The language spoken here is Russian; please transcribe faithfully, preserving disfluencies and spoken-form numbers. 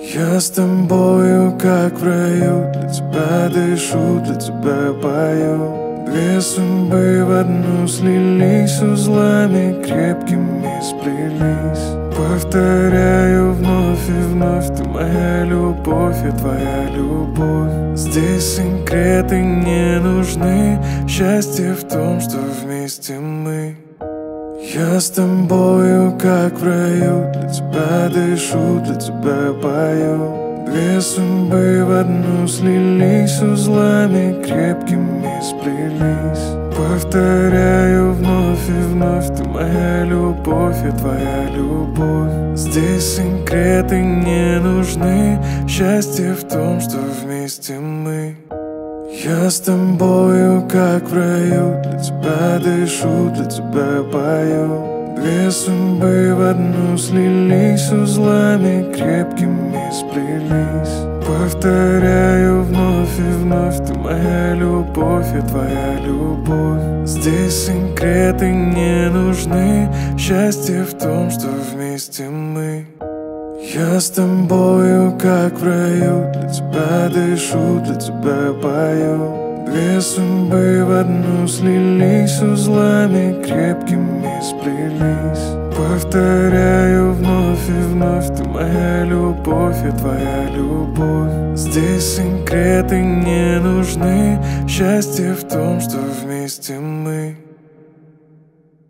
Я с тобою, как в раю, для тебя дышу, для тебя пою. Две судьбы в одну слились, узлами крепкими сплелись. Повторяю вновь и вновь, ты моя любовь, я твоя любовь. Здесь секреты не нужны, счастье в том, что вместе мы. Я с тобою, как в раю, для тебя дышу, для тебя пою. Две судьбы в одну слились, узлами крепкими сплелись. Повторяю вновь и вновь, ты моя любовь, я твоя любовь. Здесь секреты не нужны, счастье в том, что вместе мы. Я с тобою, как в раю, для тебя дышу, для тебя пою. Две судьбы в одну слились, узлами крепкими сплелись. Повторяю вновь и вновь, ты моя любовь, я твоя любовь. Здесь секреты не нужны, счастье в том, что вместе мы. Я с тобою, как в раю, для тебя дышу, для тебя пою. Две судьбы в одну слились, узлами крепкими сплелись. Повторяю вновь и вновь, ты моя любовь, я твоя любовь. Здесь секреты не нужны, счастье в том, что вместе мы.